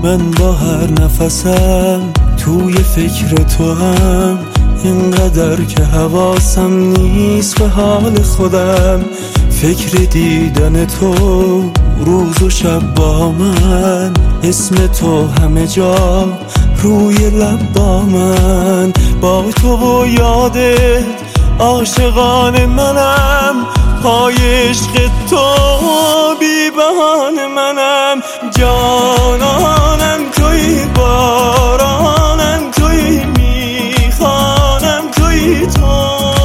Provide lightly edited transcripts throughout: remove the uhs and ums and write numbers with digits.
من با هر نفسم توی فکر تو هم، اینقدر که حواسم نیست به حال خودم. فکر دیدن تو روز و شب با من، اسم تو همه جا روی لب با من. با تو و یادت عاشقان منم، پای عشق تو بی بهانه منم. جانانم توی، بارانم توی، میخوانم توی تو.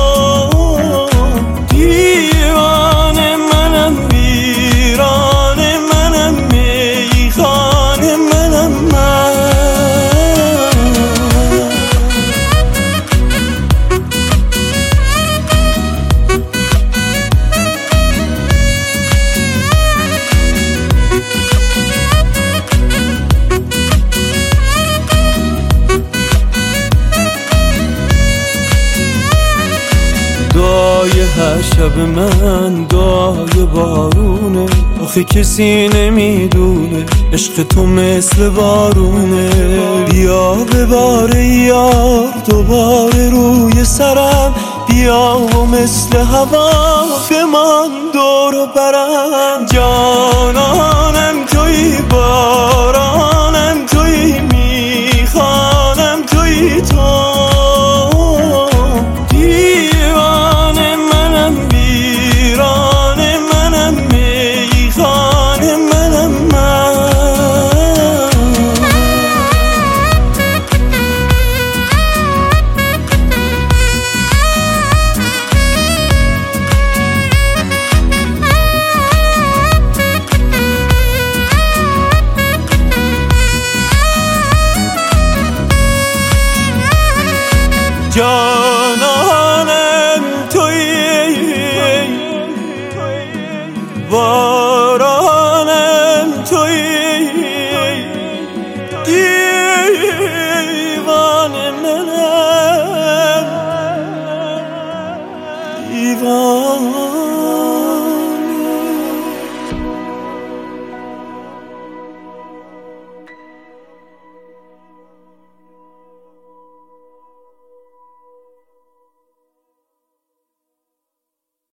دیوانه منم، ویرانه منم، میخانه منم من. دعای هر شب من دعای بارونه، آخه کسی نمیدونه عشق تو مثل بارونه. بیا بباره یار دوباره روی سرم، بیا و مثل هوا بمان دور و برم. جانانم توی، بارانم توی،